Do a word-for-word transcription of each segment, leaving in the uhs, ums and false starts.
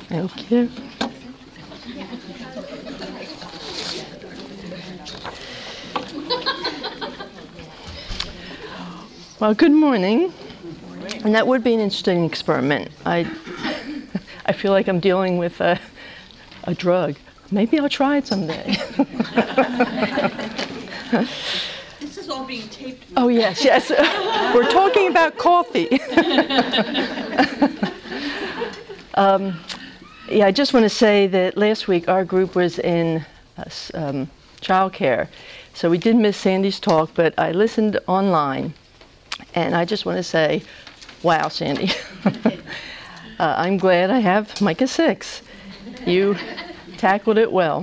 Thank you. Well, good morning. And that would be an interesting experiment. I, I feel like I'm dealing with a, a drug. Maybe I'll try it someday. This is all being taped. Oh, yes, yes. We're talking about coffee. um, yeah, I just want to say that last week our group was in uh, um, childcare. So we did miss Sandy's talk, but I listened online. And I just want to say, wow, Sandy. uh, I'm glad I have Micah six. You tackled it well.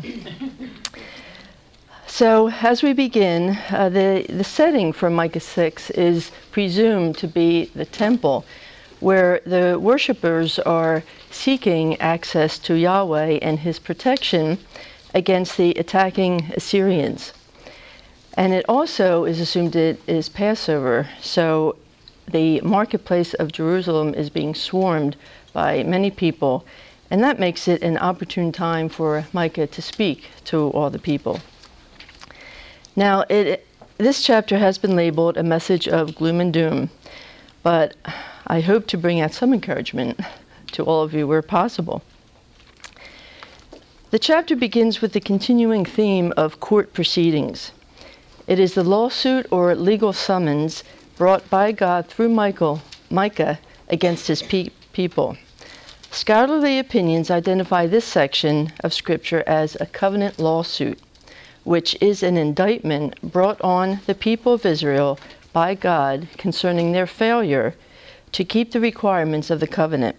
So as we begin, uh, the, the setting for Micah six is presumed to be the temple, where the worshipers are seeking access to Yahweh and his protection against the attacking Assyrians. And it also is assumed it is Passover, so the marketplace of Jerusalem is being swarmed by many people, and that makes it an opportune time for Micah to speak to all the people. Now, it, this chapter has been labeled a message of gloom and doom, but I hope to bring out some encouragement to all of you where possible. The chapter begins with the continuing theme of court proceedings. It is the lawsuit or legal summons brought by God through Michael, Micah against his pe- people. Scholarly opinions identify this section of Scripture as a covenant lawsuit, which is an indictment brought on the people of Israel by God concerning their failure to keep the requirements of the covenant.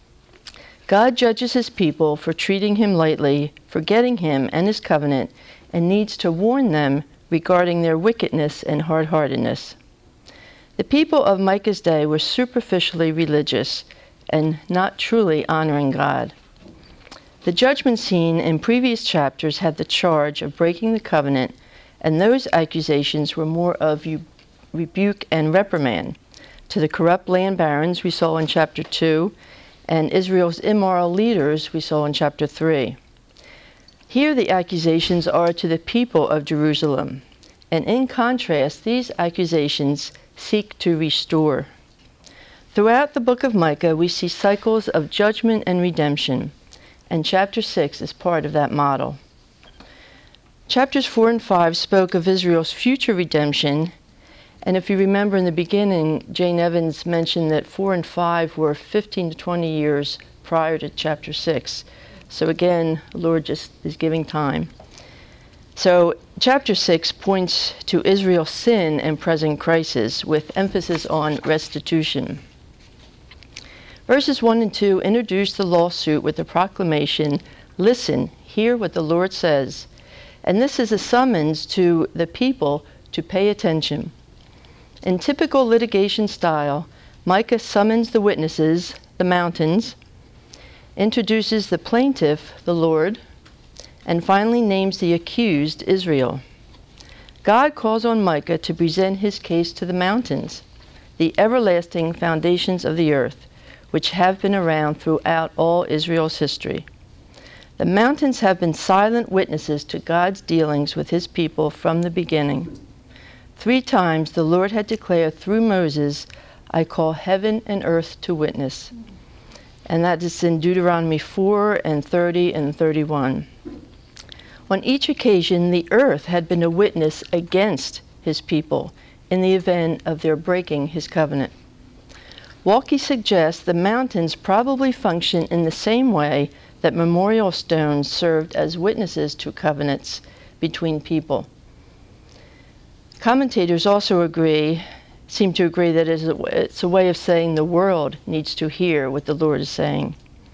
God judges his people for treating him lightly, forgetting him and his covenant, and needs to warn them regarding their wickedness and hard-heartedness. The people of Micah's day were superficially religious and not truly honoring God. The judgment scene in previous chapters had the charge of breaking the covenant, and those accusations were more of rebuke and reprimand to the corrupt land barons we saw in chapter two, and Israel's immoral leaders we saw in chapter three. Here the accusations are to the people of Jerusalem, and in contrast, these accusations seek to restore. Throughout the book of Micah, we see cycles of judgment and redemption, and chapter six is part of that model. Chapters four and five spoke of Israel's future redemption, and if you remember in the beginning, Jane Evans mentioned that four and five were fifteen to twenty years prior to chapter six. So again, the Lord just is giving time. So chapter six points to Israel's sin and present crisis with emphasis on restitution. Verses one and two introduce the lawsuit with the proclamation, "Listen, hear what the Lord says." And this is a summons to the people to pay attention. In typical litigation style, Micah summons the witnesses, the mountains, introduces the plaintiff, the Lord, and finally names the accused, Israel. God calls on Micah to present his case to the mountains, the everlasting foundations of the earth, which have been around throughout all Israel's history. The mountains have been silent witnesses to God's dealings with his people from the beginning. Three times the Lord had declared through Moses, "I call heaven and earth to witness." And that is in Deuteronomy four and thirty and thirty-one. On each occasion, the earth had been a witness against his people in the event of their breaking his covenant. Walke suggests the mountains probably function in the same way that memorial stones served as witnesses to covenants between people. Commentators also agree, seem to agree that it's a, it's a way of saying the world needs to hear what the Lord is saying.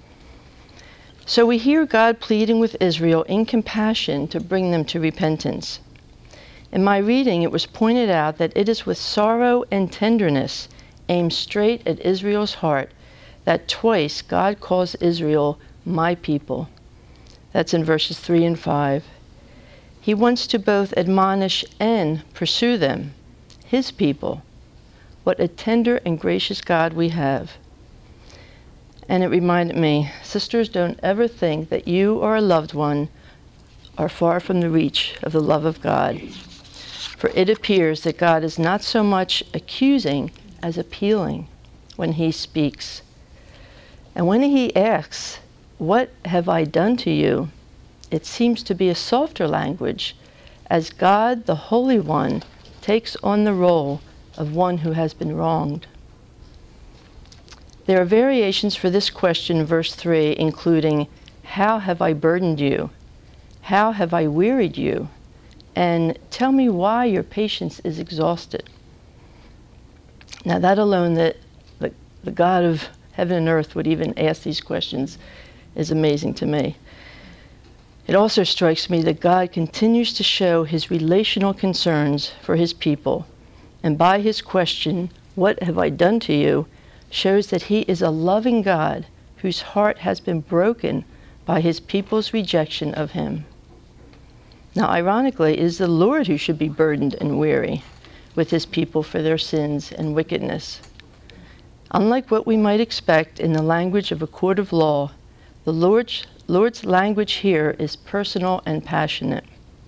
So we hear God pleading with Israel in compassion to bring them to repentance. In my reading, it was pointed out that it is with sorrow and tenderness aimed straight at Israel's heart that twice God calls Israel my people. That's in verses three and five. He wants to both admonish and pursue them, his people. What a tender and gracious God we have. And it reminded me, sisters, don't ever think that you or a loved one are far from the reach of the love of God. For it appears that God is not so much accusing as appealing when he speaks. And when he asks, "What have I done to you?" it seems to be a softer language, as God, the Holy One, takes on the role of one who has been wronged. There are variations for this question in verse three, including, "How have I burdened you? How have I wearied you? And tell me why your patience is exhausted." Now that alone, that the, the God of heaven and earth would even ask these questions is amazing to me. It also strikes me that God continues to show his relational concerns for his people, and by his question, "What have I done to you?" shows that he is a loving God whose heart has been broken by his people's rejection of him. Now, ironically, it is the Lord who should be burdened and weary with his people for their sins and wickedness. Unlike what we might expect in the language of a court of law, the Lord's, Lord's language here is personal and passionate.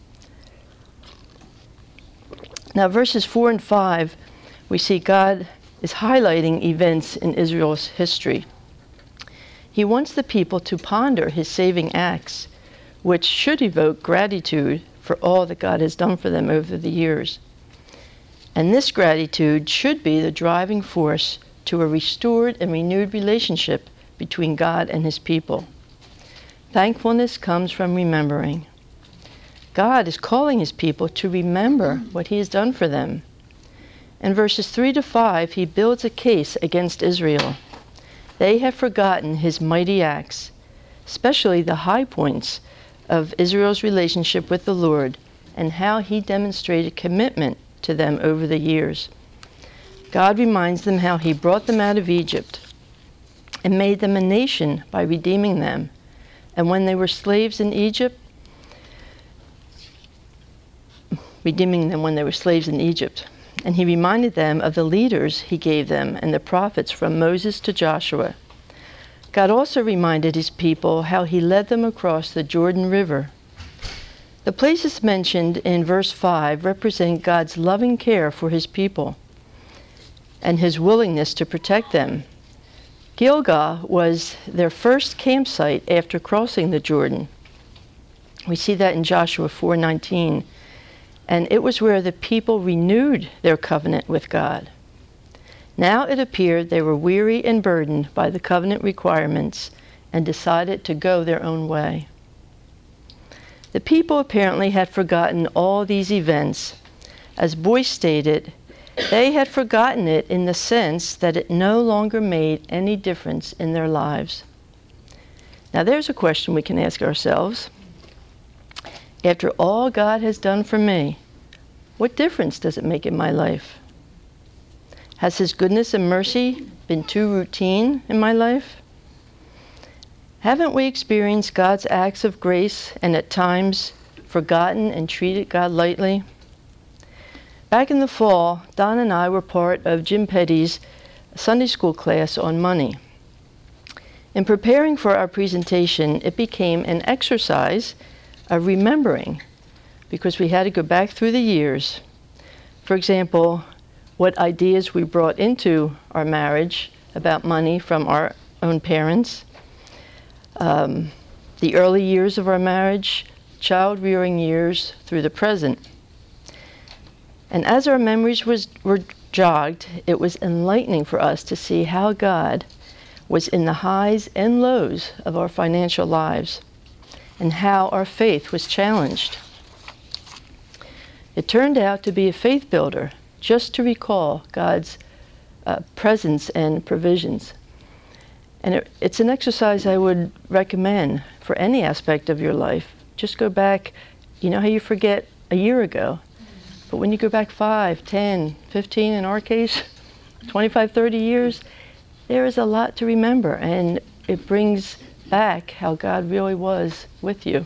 Now, verses four and five, we see God is highlighting events in Israel's history. He wants the people to ponder his saving acts, which should evoke gratitude for all that God has done for them over the years. And this gratitude should be the driving force to a restored and renewed relationship between God and his people. Thankfulness comes from remembering. God is calling his people to remember what he has done for them. In verses three to five, he builds a case against Israel. They have forgotten his mighty acts, especially the high points of Israel's relationship with the Lord and how he demonstrated commitment to them over the years. God reminds them how he brought them out of Egypt and made them a nation by redeeming them. And when they were slaves in Egypt, redeeming them when they were slaves in Egypt. And he reminded them of the leaders he gave them and the prophets from Moses to Joshua. God also reminded his people how he led them across the Jordan River. The places mentioned in verse five represent God's loving care for his people and his willingness to protect them. Gilgal was their first campsite after crossing the Jordan. We see that in Joshua four nineteen. And it was where the people renewed their covenant with God. Now it appeared they were weary and burdened by the covenant requirements and decided to go their own way. The people apparently had forgotten all these events. As Boyce stated, they had forgotten it in the sense that it no longer made any difference in their lives. Now there's a question we can ask ourselves. After all God has done for me, what difference does it make in my life? Has his goodness and mercy been too routine in my life? Haven't we experienced God's acts of grace and at times forgotten and treated God lightly? Back in the fall, Don and I were part of Jim Petty's Sunday school class on money. In preparing for our presentation, it became an exercise of remembering, because we had to go back through the years. For example, what ideas we brought into our marriage about money from our own parents, um, the early years of our marriage, child-rearing years through the present. And as our memories was, were jogged, it was enlightening for us to see how God was in the highs and lows of our financial lives, and how our faith was challenged. It turned out to be a faith builder, just to recall God's uh, presence and provisions. And it, it's an exercise I would recommend for any aspect of your life. Just go back, you know how you forget a year ago, but when you go back five, ten, fifteen, in our case, twenty-five, thirty years, there is a lot to remember, and it brings back how God really was with you.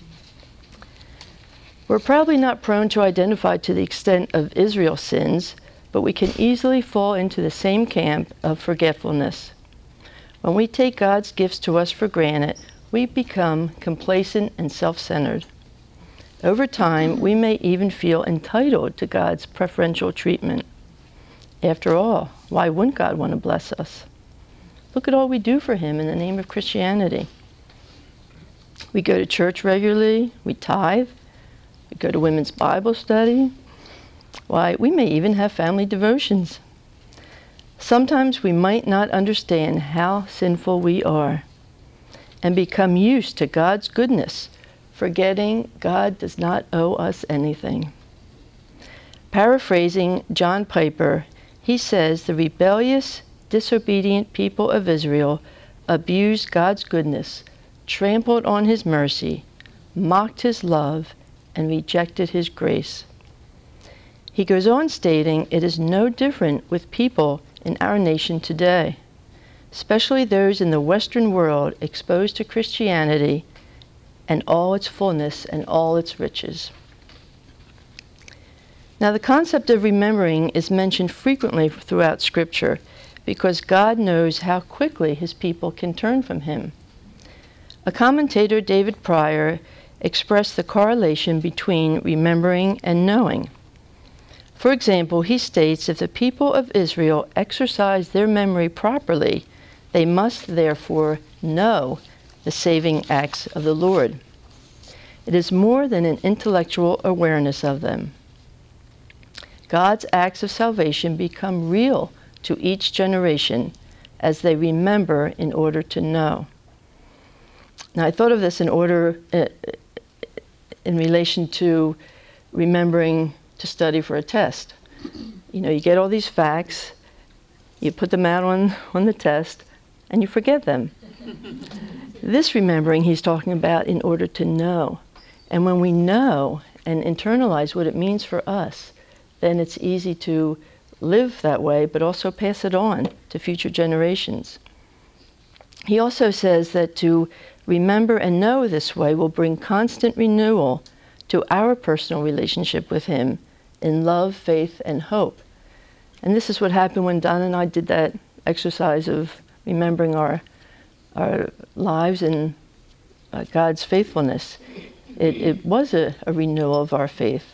We're probably not prone to identify to the extent of Israel's sins, but we can easily fall into the same camp of forgetfulness. When we take God's gifts to us for granted, we become complacent and self-centered. Over time, we may even feel entitled to God's preferential treatment. After all, why wouldn't God want to bless us? Look at all we do for Him in the name of Christianity. We go to church regularly, we tithe, we go to women's Bible study. Why, we may even have family devotions. Sometimes we might not understand how sinful we are and become used to God's goodness, forgetting God does not owe us anything. Paraphrasing John Piper, he says the rebellious, disobedient people of Israel abused God's goodness, trampled on His mercy, mocked His love, and rejected His grace. He goes on stating it is no different with people in our nation today, especially those in the Western world exposed to Christianity and all its fullness and all its riches. Now, the concept of remembering is mentioned frequently throughout Scripture because God knows how quickly His people can turn from Him. A commentator, David Pryor, expressed the correlation between remembering and knowing. For example, he states if the people of Israel exercise their memory properly, they must therefore know the saving acts of the Lord. It is more than an intellectual awareness of them. God's acts of salvation become real to each generation as they remember in order to know. Now, I thought of this in order, uh, in relation to remembering to study for a test. You know, you get all these facts, you put them out on, on the test, and you forget them. This remembering he's talking about in order to know. And when we know and internalize what it means for us, then it's easy to live that way, but also pass it on to future generations. He also says that to remember and know this way will bring constant renewal to our personal relationship with Him in love, faith, and hope. And this is what happened when Don and I did that exercise of remembering our our lives and uh, God's faithfulness. It, it was a, a renewal of our faith.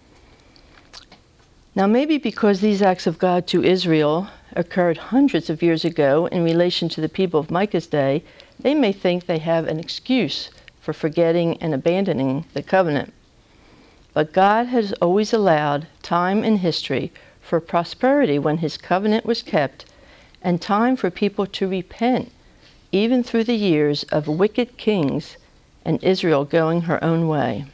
Now, maybe because these acts of God to Israel occurred hundreds of years ago in relation to the people of Micah's day, they may think they have an excuse for forgetting and abandoning the covenant. But God has always allowed time in history for prosperity when His covenant was kept, and time for people to repent, even through the years of wicked kings and Israel going her own way.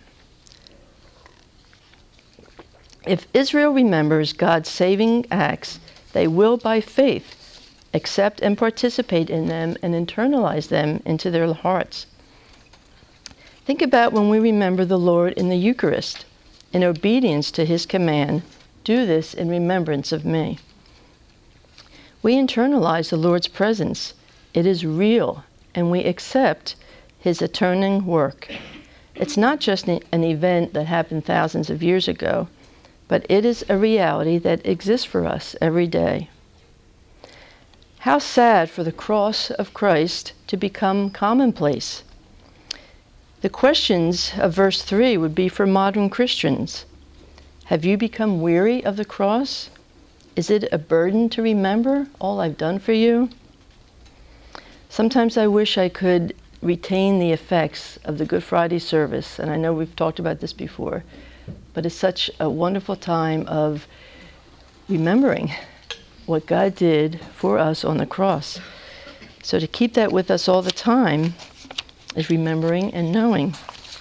If Israel remembers God's saving acts, they will, by faith, accept and participate in them and internalize them into their hearts. Think about when we remember the Lord in the Eucharist. In obedience to His command, do this in remembrance of me. We internalize the Lord's presence. It is real, and we accept His atoning work. It's not just an event that happened thousands of years ago, but it is a reality that exists for us every day. How sad for the cross of Christ to become commonplace. The questions of verse three would be for modern Christians. Have you become weary of the cross? Is it a burden to remember all I've done for you? Sometimes I wish I could retain the effects of the Good Friday service, and I know we've talked about this before, but it's such a wonderful time of remembering what God did for us on the cross. So to keep that with us all the time is remembering and knowing.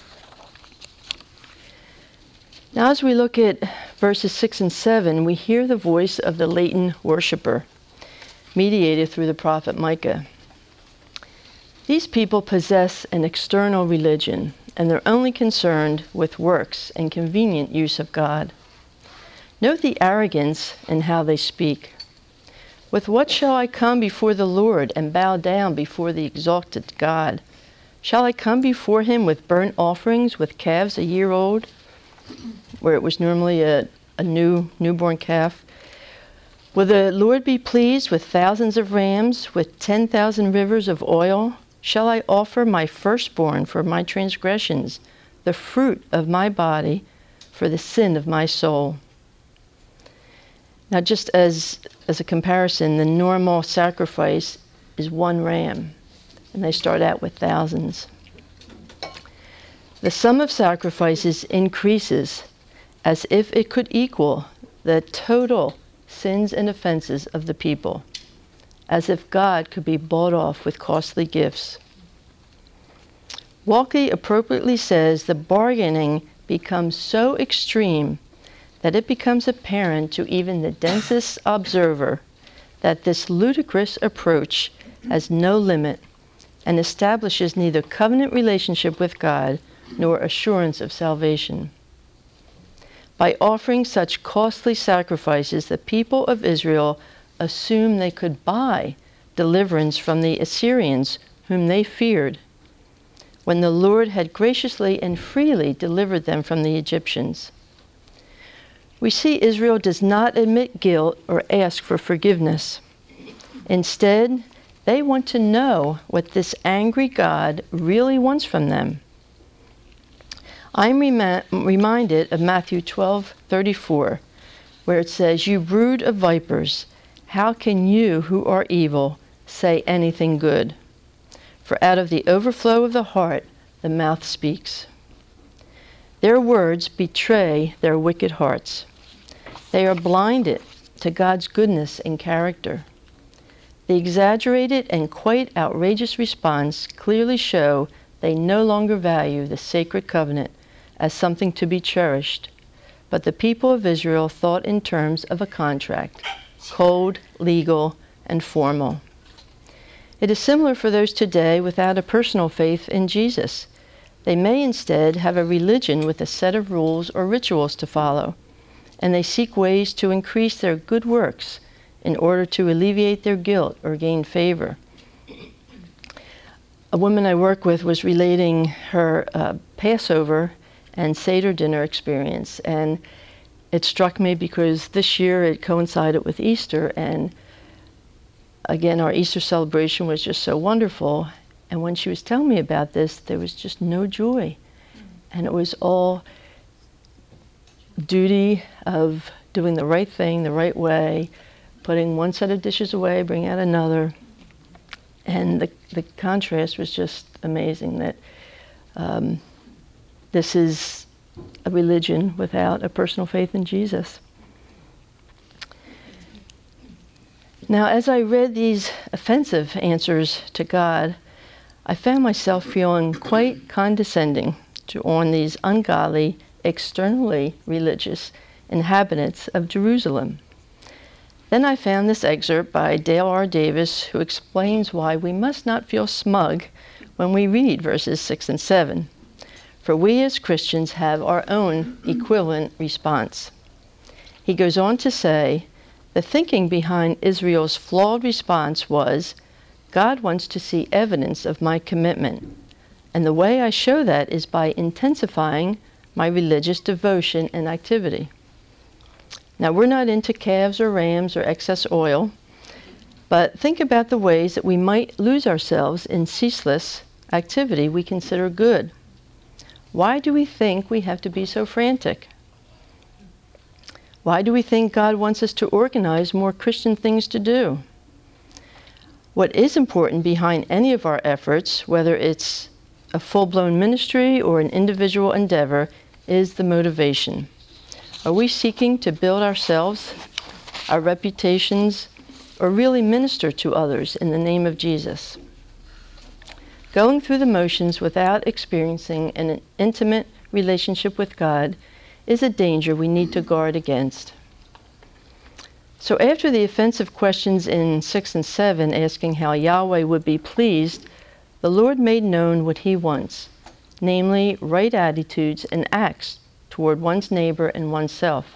Now, as we look at verses six and seven, we hear the voice of the latent worshiper, mediated through the prophet Micah. These people possess an external religion, and they're only concerned with works and convenient use of God. Note the arrogance in how they speak. With what shall I come before the Lord and bow down before the exalted God? Shall I come before Him with burnt offerings, with calves a year old, where it was normally a, a new newborn calf? Will the Lord be pleased with thousands of rams, with ten thousand rivers of oil? Shall I offer my firstborn for my transgressions, the fruit of my body for the sin of my soul? Now, just as, as a comparison, the normal sacrifice is one ram, and they start out with thousands. The sum of sacrifices increases as if it could equal the total sins and offenses of the people, as if God could be bought off with costly gifts. Walke appropriately says the bargaining becomes so extreme that it becomes apparent to even the densest observer that this ludicrous approach has no limit and establishes neither covenant relationship with God nor assurance of salvation. By offering such costly sacrifices, the people of Israel assumed they could buy deliverance from the Assyrians, whom they feared, when the Lord had graciously and freely delivered them from the Egyptians. We see Israel does not admit guilt or ask for forgiveness. Instead, they want to know what this angry God really wants from them. I'm rem- reminded of Matthew twelve thirty-four, where it says, "You brood of vipers, how can you who are evil say anything good? For out of the overflow of the heart, the mouth speaks." Their words betray their wicked hearts. They are blinded to God's goodness and character. The exaggerated and quite outrageous response clearly show they no longer value the sacred covenant as something to be cherished, but the people of Israel thought in terms of a contract, cold, legal, and formal. It is similar for those today without a personal faith in Jesus. They may instead have a religion with a set of rules or rituals to follow, and they seek ways to increase their good works in order to alleviate their guilt or gain favor. A woman I work with was relating her uh, Passover and Seder dinner experience, and it struck me because this year it coincided with Easter, and again, our Easter celebration was just so wonderful. And when she was telling me about this, there was just no joy. And it was all duty of doing the right thing, the right way, putting one set of dishes away, bringing out another. And the, the contrast was just amazing, that um, this is a religion without a personal faith in Jesus. Now, as I read these offensive answers to God, I found myself feeling quite condescending to on these ungodly, externally religious inhabitants of Jerusalem. Then I found this excerpt by Dale R. Davis, who explains why we must not feel smug when we read verses six and seven. For we as Christians have our own equivalent response. He goes on to say, the thinking behind Israel's flawed response was, God wants to see evidence of my commitment, and the way I show that is by intensifying my religious devotion and activity. Now, we're not into calves or rams or excess oil, but think about the ways that we might lose ourselves in ceaseless activity we consider good. Why do we think we have to be so frantic? Why do we think God wants us to organize more Christian things to do? What is important behind any of our efforts, whether it's a full-blown ministry or an individual endeavor, is the motivation. Are we seeking to build ourselves, our reputations, or really minister to others in the name of Jesus? Going through the motions without experiencing an intimate relationship with God is a danger we need to guard against. So after the offensive questions in six and seven asking how Yahweh would be pleased, the Lord made known what he wants, namely right attitudes and acts toward one's neighbor and oneself.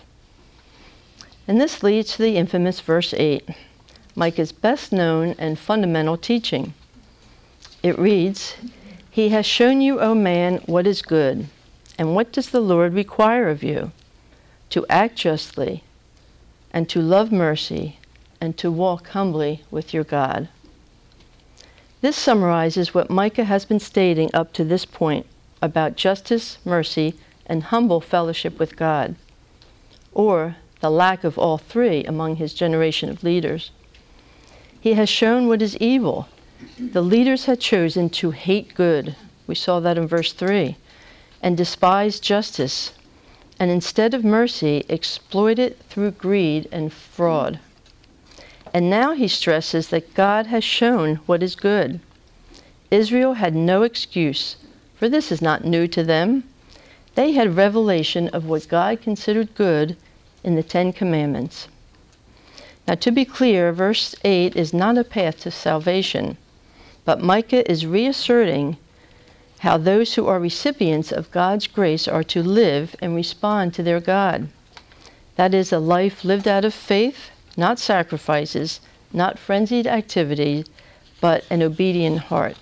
And this leads to the infamous verse eight, Micah's best known and fundamental teaching. It reads, He has shown you, O man, what is good, and what does the Lord require of you? To act justly, and to love mercy, and to walk humbly with your God. This summarizes what Micah has been stating up to this point about justice, mercy, and humble fellowship with God, or the lack of all three among his generation of leaders. He has shown what is evil. The leaders had chosen to hate good. We saw that in verse three. And despise justice, and instead of mercy, exploit it through greed and fraud. And now he stresses that God has shown what is good. Israel had no excuse, for this is not new to them. They had revelation of what God considered good in the Ten Commandments. Now, to be clear, verse eight is not a path to salvation, but Micah is reasserting how those who are recipients of God's grace are to live and respond to their God. That is a life lived out of faith, not sacrifices, not frenzied activity, but an obedient heart.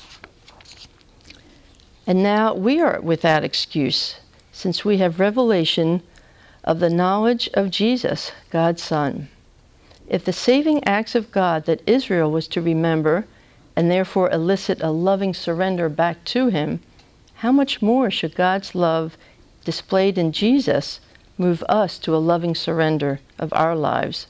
And now we are without excuse, since we have revelation of the knowledge of Jesus, God's Son. If the saving acts of God that Israel was to remember, and therefore elicit a loving surrender back to him, how much more should God's love displayed in Jesus move us to a loving surrender of our lives?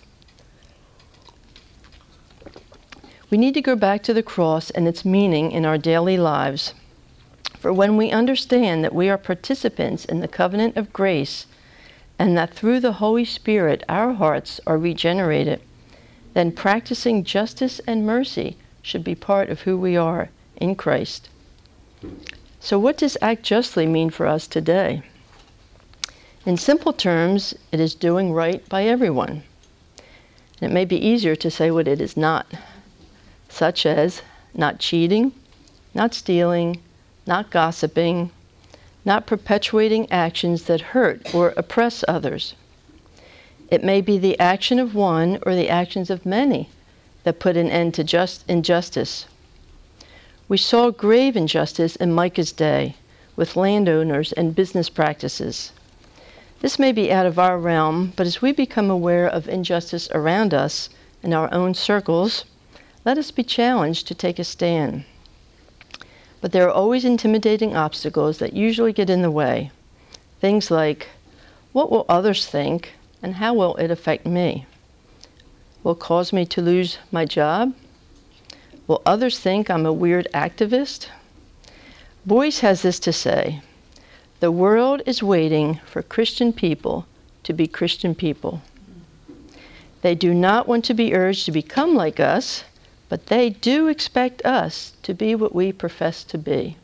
We need to go back to the cross and its meaning in our daily lives. For when we understand that we are participants in the covenant of grace, and that through the Holy Spirit our hearts are regenerated, then practicing justice and mercy should be part of who we are in Christ. So what does act justly mean for us today? In simple terms, it is doing right by everyone. And it may be easier to say what it is not, such as not cheating, not stealing, not gossiping, not perpetuating actions that hurt or oppress others. It may be the action of one or the actions of many that put an end to just injustice. We saw grave injustice in Micah's day with landowners and business practices. This may be out of our realm, but as we become aware of injustice around us in our own circles, let us be challenged to take a stand. But there are always intimidating obstacles that usually get in the way. Things like, what will others think and how will it affect me? Will it cause me to lose my job? Will others think I'm a weird activist? Boyce has this to say: the world is waiting for Christian people to be Christian people. They do not want to be urged to become like us, but they do expect us to be what we profess to be.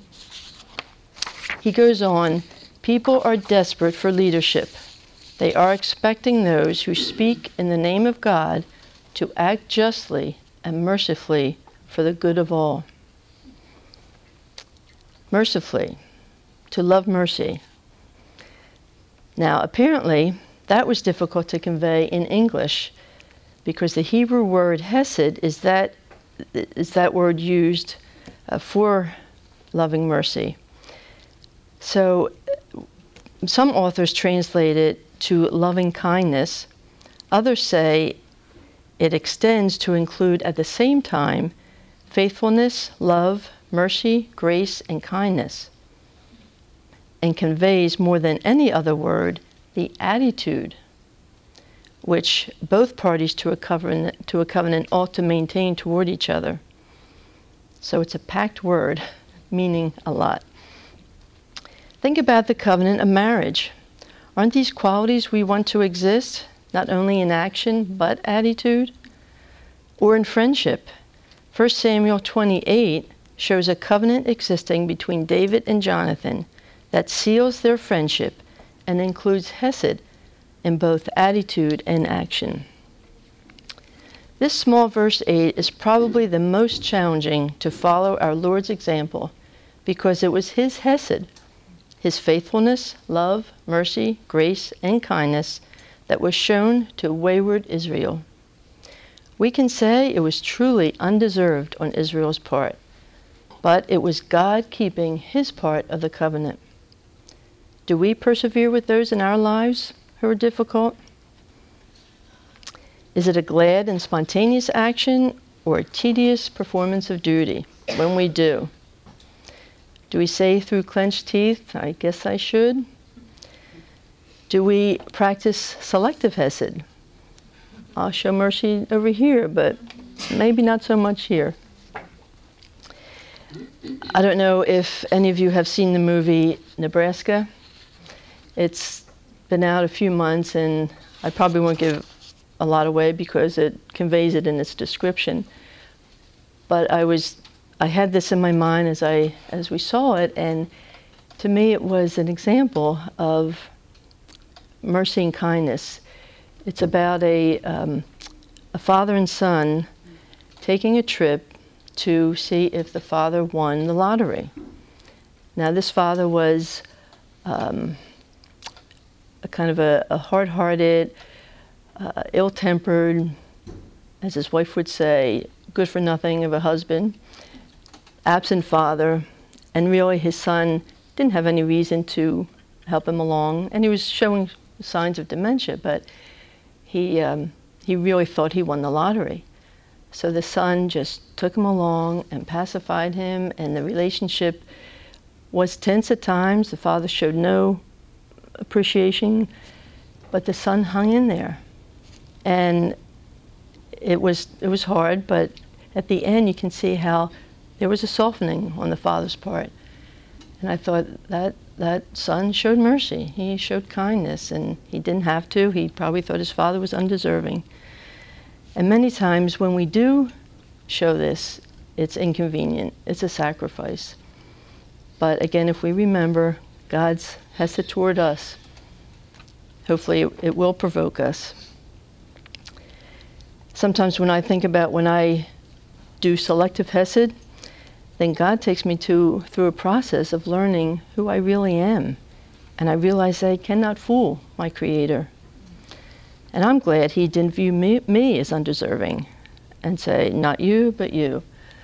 He goes on, people are desperate for leadership. They are expecting those who speak in the name of God to act justly and mercifully for the good of all. Mercifully, to love mercy. Now, apparently, that was difficult to convey in English, because the Hebrew word hesed is that, is that word used uh, for loving mercy. So some authors translate it to loving kindness. Others say it extends to include at the same time faithfulness, love, mercy, grace, and kindness, and conveys more than any other word the attitude which both parties to a covenant, to a covenant ought to maintain toward each other. So it's a packed word, meaning a lot. Think about the covenant of marriage. Aren't these qualities we want to exist, not only in action, but attitude? Or in friendship. First Samuel twenty-eight shows a covenant existing between David and Jonathan that seals their friendship and includes hesed in both attitude and action. This small verse eight is probably the most challenging to follow our Lord's example, because it was his hesed, his faithfulness, love, mercy, grace, and kindness that was shown to wayward Israel. We can say it was truly undeserved on Israel's part, but it was God keeping his part of the covenant. Do we persevere with those in our lives who are difficult? Is it a glad and spontaneous action or a tedious performance of duty when we do? Do we say through clenched teeth, I guess I should? Do we practice selective hesed? I'll show mercy over here, but maybe not so much here. I don't know if any of you have seen the movie Nebraska. It's been out a few months, and I probably won't give a lot away because it conveys it in its description. But I was, I had this in my mind as I, as we saw it, and to me it was an example of mercy and kindness. It's about a, um, a father and son taking a trip to see if the father won the lottery. Now this father was um, a kind of a, a hard-hearted, uh, ill-tempered, as his wife would say, good-for-nothing of a husband, absent father, and really his son didn't have any reason to help him along, and he was showing signs of dementia, but he, um, he really thought he won the lottery. So the son just took him along and pacified him, and the relationship was tense at times. The father showed no appreciation, but the son hung in there. And it was, it was hard, but at the end you can see how there was a softening on the father's part. And I thought that that son showed mercy. He showed kindness, and he didn't have to. He probably thought his father was undeserving. And many times when we do show this, it's inconvenient. It's a sacrifice. But again, if we remember God's hesed toward us, hopefully it, it will provoke us. Sometimes when I think about when I do selective hesed, then God takes me to through a process of learning who I really am. And I realize I cannot fool my Creator. And I'm glad he didn't view me, me as undeserving and say, not you, but you.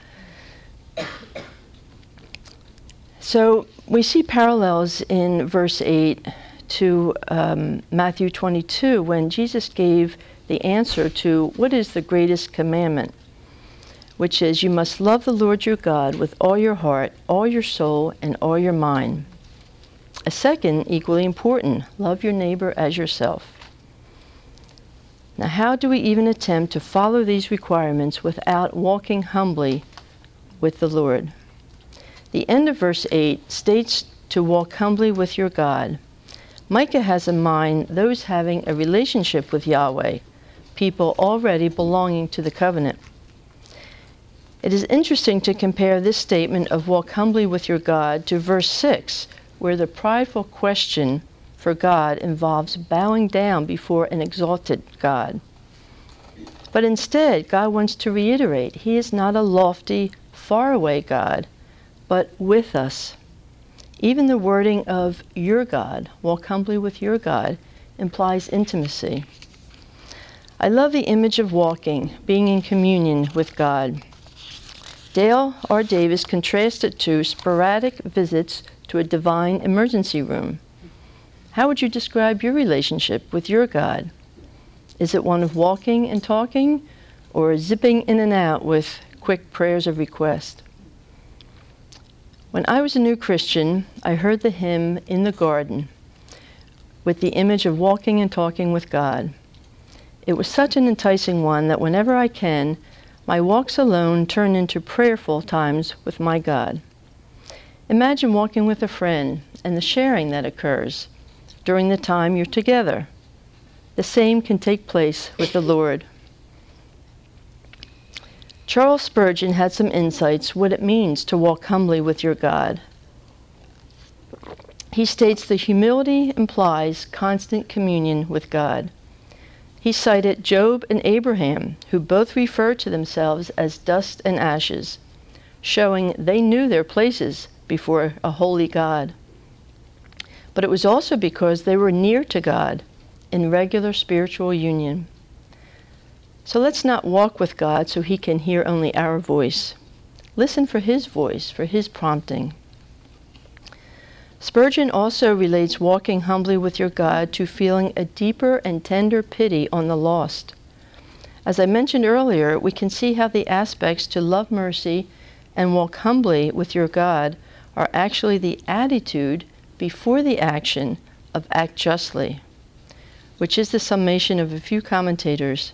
So we see parallels in verse eight to um, Matthew twenty-two when Jesus gave the answer to what is the greatest commandment, which is, you must love the Lord your God with all your heart, all your soul, and all your mind. A second, equally important, love your neighbor as yourself. Now, how do we even attempt to follow these requirements without walking humbly with the Lord? The end of verse eight states to walk humbly with your God. Micah has in mind those having a relationship with Yahweh, people already belonging to the covenant. It is interesting to compare this statement of walk humbly with your God to verse six, where the prideful question for God involves bowing down before an exalted God. But instead, God wants to reiterate, he is not a lofty, faraway God, but with us. Even the wording of your God, walk humbly with your God, implies intimacy. I love the image of walking, being in communion with God. Dale R. Davis contrasts it to sporadic visits to a divine emergency room. How would you describe your relationship with your God? Is it one of walking and talking, or zipping in and out with quick prayers of request? When I was a new Christian, I heard the hymn In the Garden with the image of walking and talking with God. It was such an enticing one that whenever I can, my walks alone turn into prayerful times with my God. Imagine walking with a friend and the sharing that occurs during the time you're together. The same can take place with the Lord. Charles Spurgeon had some insights what it means to walk humbly with your God. He states the humility implies constant communion with God. He cited Job and Abraham, who both refer to themselves as dust and ashes, showing they knew their places before a holy God. But it was also because they were near to God in regular spiritual union. So let's not walk with God so he can hear only our voice. Listen for his voice, for his prompting. Spurgeon also relates walking humbly with your God to feeling a deeper and tender pity on the lost. As I mentioned earlier, we can see how the aspects to love mercy and walk humbly with your God are actually the attitude before the action of act justly, which is the summation of a few commentators.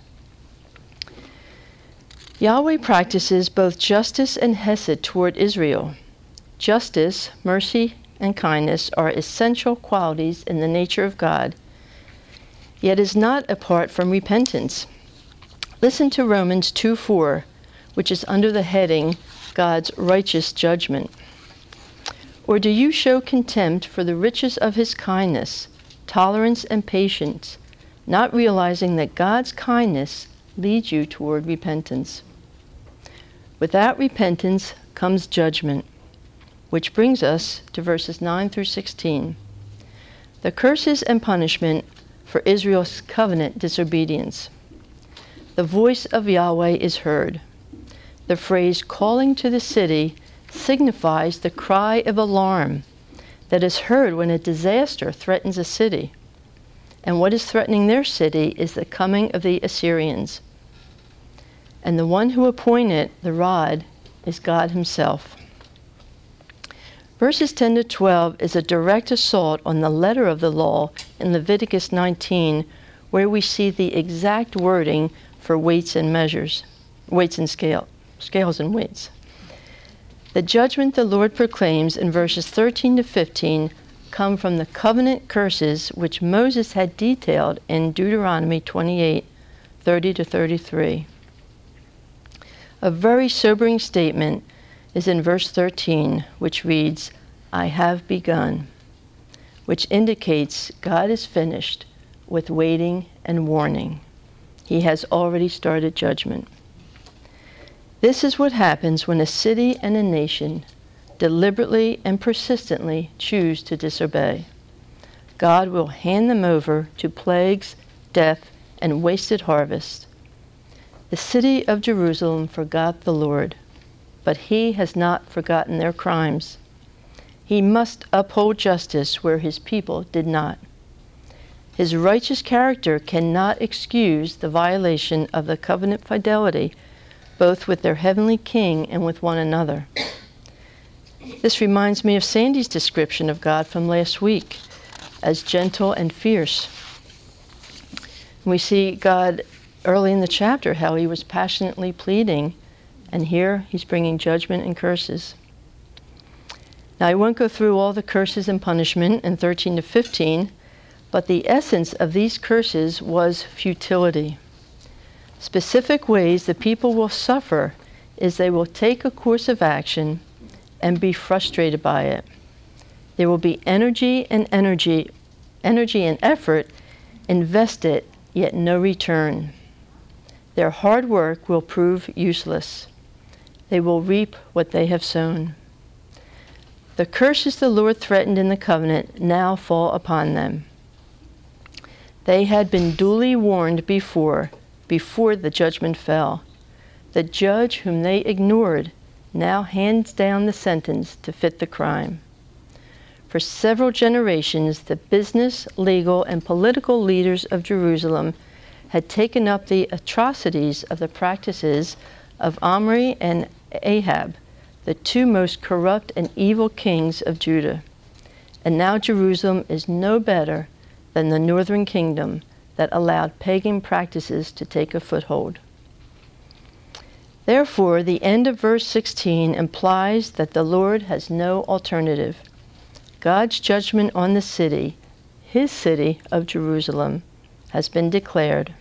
Yahweh practices both justice and hesed toward Israel. Justice, mercy, and kindness are essential qualities in the nature of God, yet is not apart from repentance. Listen to Romans two four, which is under the heading, God's righteous judgment. Or do you show contempt for the riches of his kindness, tolerance, and patience, not realizing that God's kindness leads you toward repentance? Without repentance comes judgment, which brings us to verses nine through sixteen. The curses and punishment for Israel's covenant disobedience. The voice of Yahweh is heard. The phrase calling to the city signifies the cry of alarm that is heard when a disaster threatens a city. And what is threatening their city is the coming of the Assyrians. And the one who appointed the rod is God himself. Verses ten to twelve is a direct assault on the letter of the law in Leviticus nineteen, where we see the exact wording for weights and measures, weights and scale, scales and weights. The judgment the Lord proclaims in verses thirteen to fifteen come from the covenant curses which Moses had detailed in Deuteronomy twenty-eight, thirty to thirty-three. A very sobering statement is in verse thirteen, which reads, I have begun, which indicates God is finished with waiting and warning. He has already started judgment. This is what happens when a city and a nation deliberately and persistently choose to disobey. God will hand them over to plagues, death, and wasted harvest. The city of Jerusalem forgot the Lord, but he has not forgotten their crimes. He must uphold justice where his people did not. His righteous character cannot excuse the violation of the covenant fidelity, both with their heavenly king and with one another. This reminds me of Sandy's description of God from last week as gentle and fierce. We see God early in the chapter how he was passionately pleading, and here he's bringing judgment and curses. Now I won't go through all the curses and punishment in thirteen to fifteen, but the essence of these curses was futility. Specific ways the people will suffer is they will take a course of action and be frustrated by it. There will be energy and energy, energy and effort invested, yet no return. Their hard work will prove useless. They will reap what they have sown. The curses the Lord threatened in the covenant now fall upon them. They had been duly warned before, before the judgment fell. The judge whom they ignored now hands down the sentence to fit the crime. For several generations, the business, legal, and political leaders of Jerusalem had taken up the atrocities of the practices of Omri and Ahab, the two most corrupt and evil kings of Judah. And now Jerusalem is no better than the northern kingdom that allowed pagan practices to take a foothold. Therefore, the end of verse sixteen implies that the Lord has no alternative. God's judgment on the city, his city of Jerusalem, has been declared.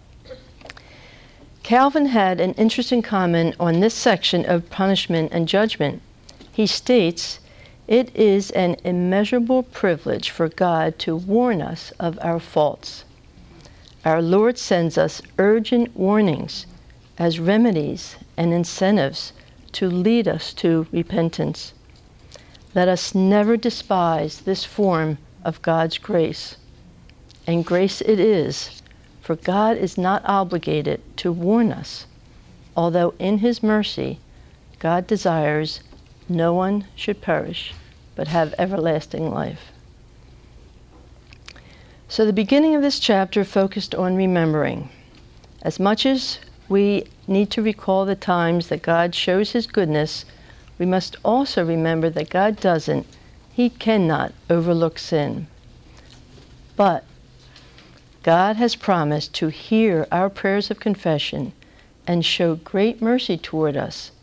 Calvin had an interesting comment on this section of punishment and judgment. He states, it is an immeasurable privilege for God to warn us of our faults. Our Lord sends us urgent warnings as remedies and incentives to lead us to repentance. Let us never despise this form of God's grace. And grace it is, for God is not obligated to warn us, although in his mercy, God desires no one should perish, but have everlasting life. So the beginning of this chapter focused on remembering. As much as we need to recall the times that God shows his goodness, we must also remember that God doesn't, he cannot overlook sin. But God has promised to hear our prayers of confession and show great mercy toward us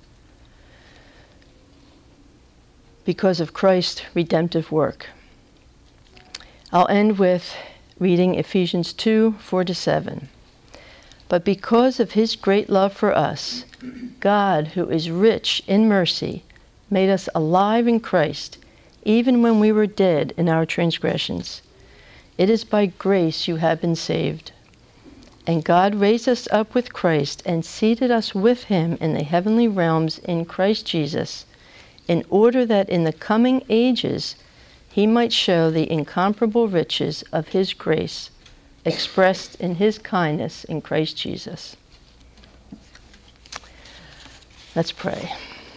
because of Christ's redemptive work. I'll end with reading Ephesians two, four to seven. But because of his great love for us, God, who is rich in mercy, made us alive in Christ, even when we were dead in our transgressions. It is by grace you have been saved. And God raised us up with Christ and seated us with him in the heavenly realms in Christ Jesus, in order that in the coming ages he might show the incomparable riches of his grace, expressed in his kindness in Christ Jesus. Let's pray.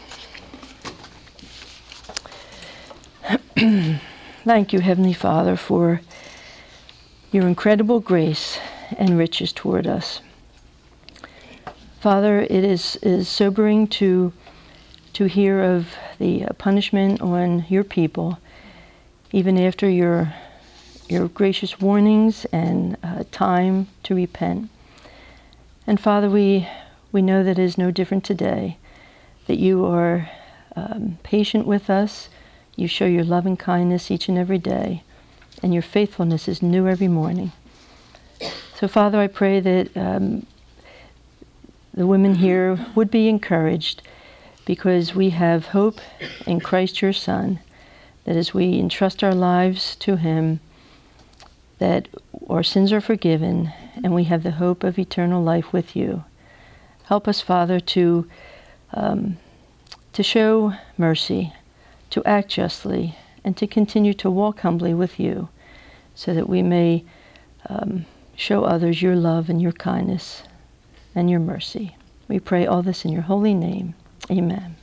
Thank you, Heavenly Father, for your incredible grace and riches toward us. Father, it is, is sobering to, to hear of the punishment on your people, even after your your gracious warnings and uh, time to repent. And Father, we we know that it is no different today, that you are um, patient with us, you show your loving kindness each and every day, and your faithfulness is new every morning. So Father, I pray that um, the women here would be encouraged, because we have hope in Christ your Son, that as we entrust our lives to him, that our sins are forgiven, and we have the hope of eternal life with you. Help us, Father, to um, to show mercy, to act justly, and to continue to walk humbly with you, so that we may um, show others your love and your kindness and your mercy. We pray all this in your holy name. Amen.